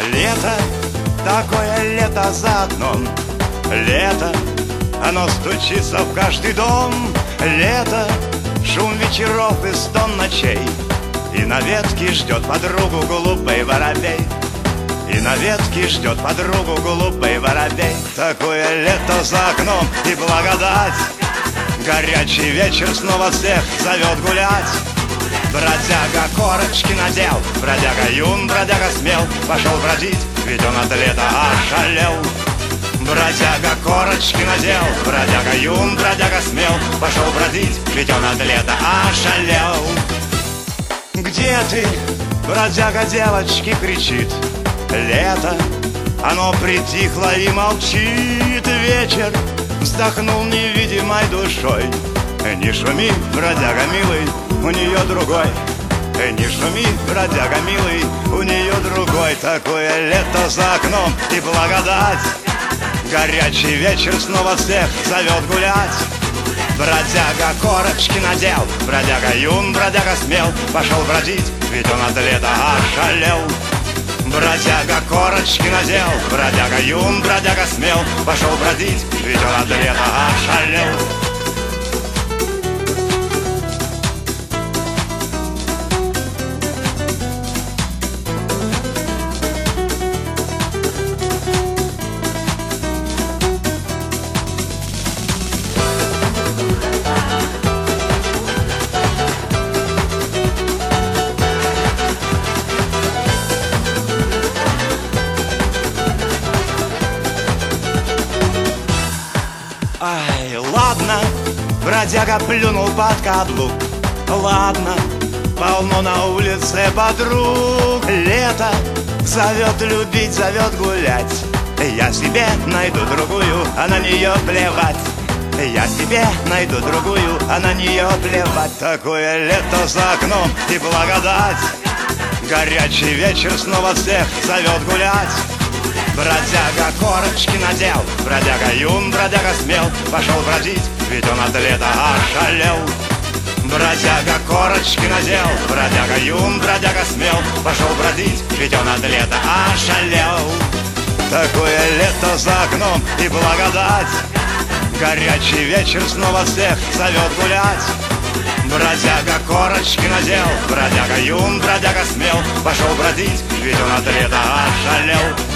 Лето, такое лето за окном. Лето, оно стучится в каждый дом. Лето, шум вечеров и стон ночей. И на ветке ждет подругу голубой воробей. И на ветке ждет подругу голубой воробей. Такое лето за окном и благодать. Горячий вечер снова всех зовет гулять. Бродяга корочки надел, бродяга юн, бродяга смел, пошел бродить, ведь он от лета ошалел. Бродяга корочки надел, бродяга юн, бродяга смел, пошел бродить, ведь он от лета ошалел. Где ты, бродяга девочки кричит? Лето, оно притихло и молчит. Вечер вздохнул невидимой душой. Не шуми, бродяга милый, у нее другой. Не шуми, бродяга милый, у нее другой. Такое лето за окном и благодать. Горячий вечер снова всех зовет гулять. Бродяга корочки надел, бродяга юн, бродяга смел, пошел бродить, ведь он от лета ошалел. Бродяга корочки надел, бродяга юн, бродяга смел, пошел бродить, ведь он от лета ошалел. Ай, ладно, бродяга плюнул под каблук. Ладно, полно на улице подруг. Лето зовет любить, зовет гулять. Я себе найду другую, а на нее плевать. Я себе найду другую, а на нее плевать. Такое лето за окном и благодать. Горячий вечер снова всех зовет гулять. Бродяга корочки надел, бродяга юн, бродяга смел, пошел бродить, ведь он от лета ошалел. Бродяга корочки надел, бродяга юн, бродяга смел, пошел бродить, ведь он от лета ошалел. Такое лето за окном и благодать. Горячий вечер снова всех зовет гулять. Бродяга корочки надел, бродяга юн, бродяга смел, пошел бродить, ведь он от лета ошалел.